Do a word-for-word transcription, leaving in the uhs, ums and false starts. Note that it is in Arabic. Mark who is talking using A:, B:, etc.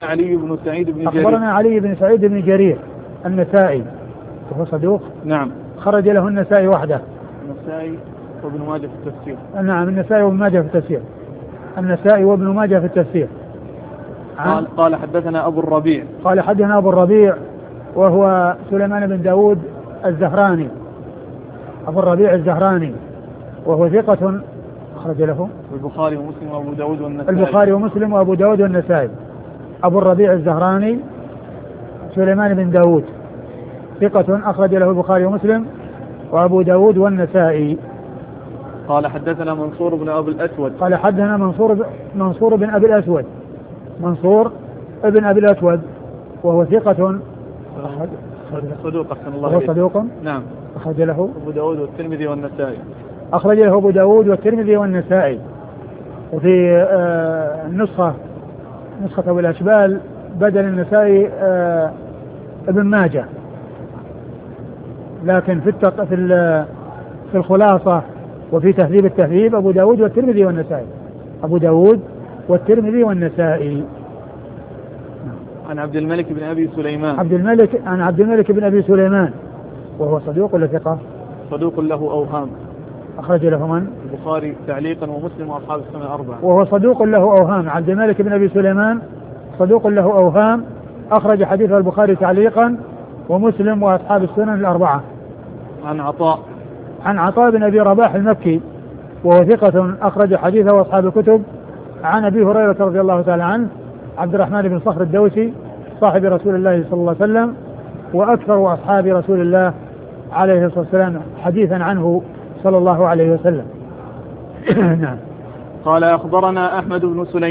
A: علي بن سعيد بن جرير.
B: أخبرنا علي بن سعيد بن جرير النسائي وهو صدوق.
A: نعم.
B: خرج له النسائي وحده.
A: النسائي وابن ماجه في التفسير.
B: نعم النسائي وابن ماجه في التفسير. النسائي وابن ماجه في التفسير.
A: قال, قال حدثنا أبو الربيع.
B: قال حدثنا أبو الربيع وهو سليمان بن داود الزهراني، أبو الربيع الزهراني، وهو ثقة أخرج له
A: البخاري ومسلم وأبو داود والنسائي.
B: البخاري ومسلم وأبو داود والنسائي. أبو الربيع الزهراني سليمان بن داود ثقة أخرج له البخاري ومسلم وأبو داود والنسائي.
A: قال حدثنا منصور بن أبي الأسود.
B: قال حدثنا منصور ب... منصور بن أبي الأسود منصور ابن أبي الأسود وهو ثقة
A: صدوق أحسن الله
B: وهو صدوق.
A: نعم.
B: أخرج له
A: أبو داود والترمذي والنسائي.
B: أخرج له أبو داود والترمذي والنسائي. وفي آه النسخة نسخة أبو الأشبال بدل النسائي آه ابن ماجه، لكن في التق... في, في الخلاصة وفي تهذيب التهذيب أبو داود والترمذي والنسائي. أبو داود والترمذي والنسائي.
A: عن عبد الملك بن أبي سليمان.
B: عبد الملك عن عبد الملك بن أبي سليمان وهو صدوق ولا ثقة؟
A: صدوق له أوهام.
B: أخرج له من؟
A: البخاري تعليقا ومسلم وأصحاب السنة الأربعة.
B: وهو صدوق له أوهام. عبد الملك بن أبي سليمان صدوق له أوهام، أخرج حديث البخاري تعليقا ومسلم وأصحاب السنن الأربعة.
A: عن عطاء
B: عن عطاء بن أبي رباح المكي وهو ثقة أخرج حديثه وأصحاب الكتب. عن أبي هريرة رضي الله تعالى عنه عبد الرحمن بن صخر الدوسي صاحب رسول الله صلى الله عليه وسلم وأكثر أصحاب رسول الله عليه الصلاة والسلام حديثا عنه صلى الله عليه وسلم. نعم.
A: قال أخبرنا أحمد بن سليمان